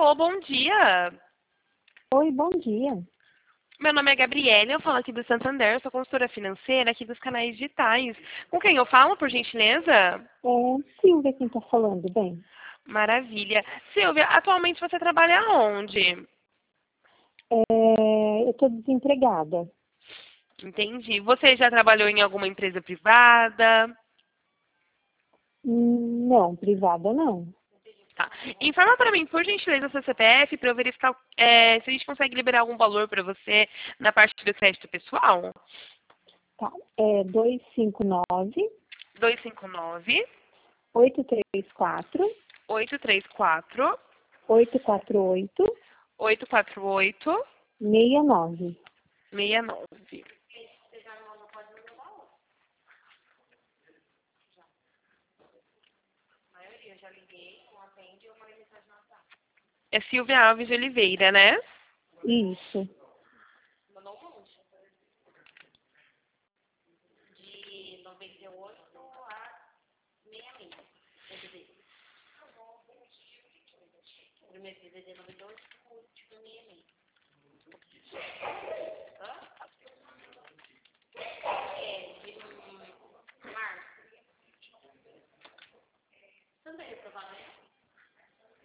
Alô, bom dia. Oi, bom dia. Meu nome é Gabriela, eu falo aqui do Santander, eu sou consultora financeira aqui dos canais digitais. Com quem eu falo, por gentileza? Silvia quem está falando, bem. Maravilha. Silvia, atualmente você trabalha onde? Eu estou desempregada. Entendi. Você já trabalhou em alguma empresa privada? Não, privada não. Tá. Informa para mim, por gentileza, o seu CPF para eu verificar se a gente consegue liberar algum valor para você na parte do crédito pessoal. Tá. É 259 259 834 834 848 848 69. 69. É Silvia Alves de Oliveira, né? Isso.